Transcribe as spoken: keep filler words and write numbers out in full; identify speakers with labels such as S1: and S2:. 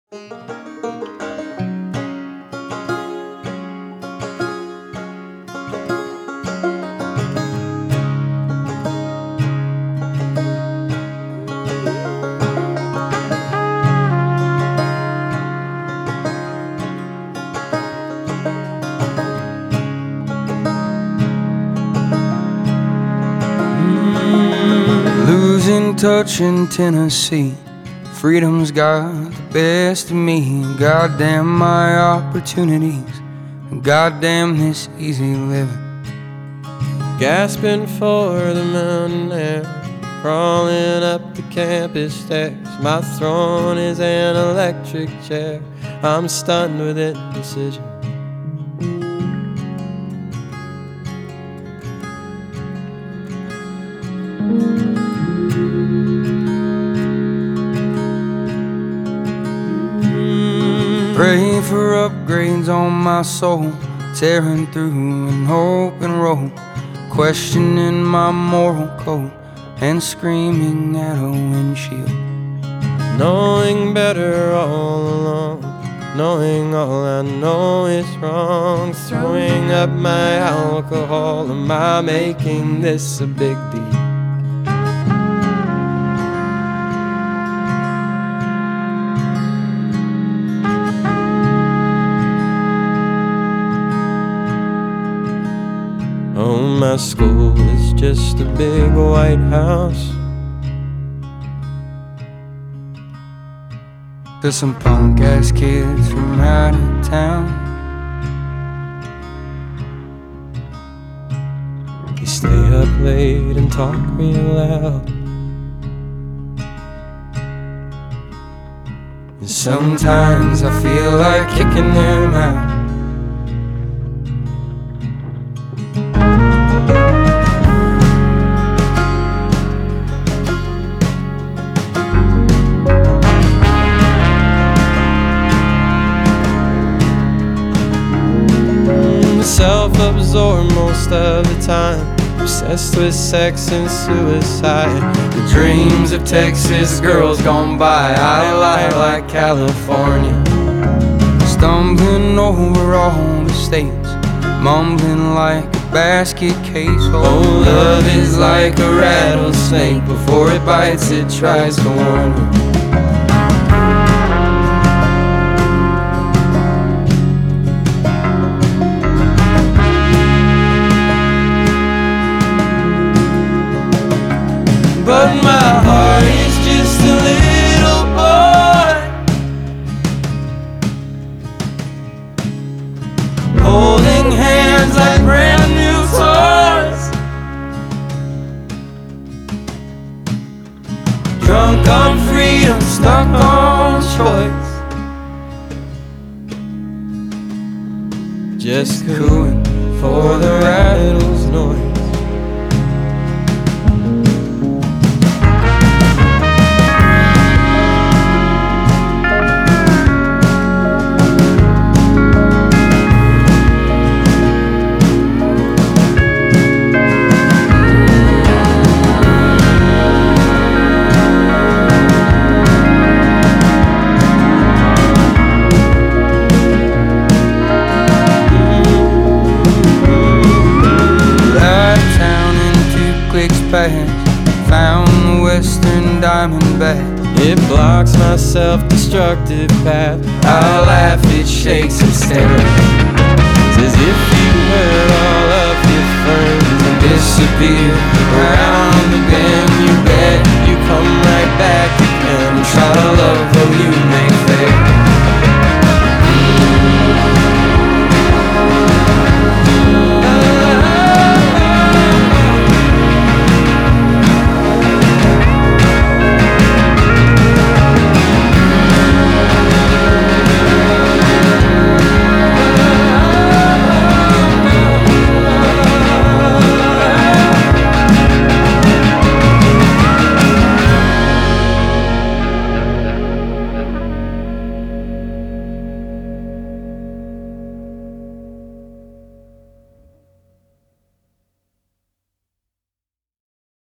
S1: Losing touch in Tennessee, freedom's got the best of me. Goddamn my opportunities, and goddamn this easy living.
S2: Gasping for the mountain air, crawling up the campus stairs. My throne is an electric chair. I'm stunned with indecision.
S1: Pray for upgrades on my soul, tearing through an open road, questioning my moral code and screaming at a windshield.
S2: Knowing better all along, knowing all I know is wrong. Throwing up my alcohol, am I making this a big deal? Oh, my school is just a big white house.
S1: To some punk-ass kids from out of town.
S2: You stay up late and talk real loud,
S1: and sometimes I feel like kicking them out.
S2: Self-absorbed most of the time, obsessed with sex and suicide.
S1: The dreams of Texas girls gone by, I lie like California. Stumbling over all the states, mumbling like a basket case.
S2: Oh, love is like a rattlesnake, before it bites it tries to warn you. But my heart is just a little boy, holding hands like brand new toys. Drunk on freedom, stuck on choice. Just cooing for the rattle's noise.
S1: Found the Western Diamondback.
S2: It blocks my self-destructive path. I laugh, it shakes and stares. It's as if you hurt all of your friends and disappear around the bend. You bet you come right back.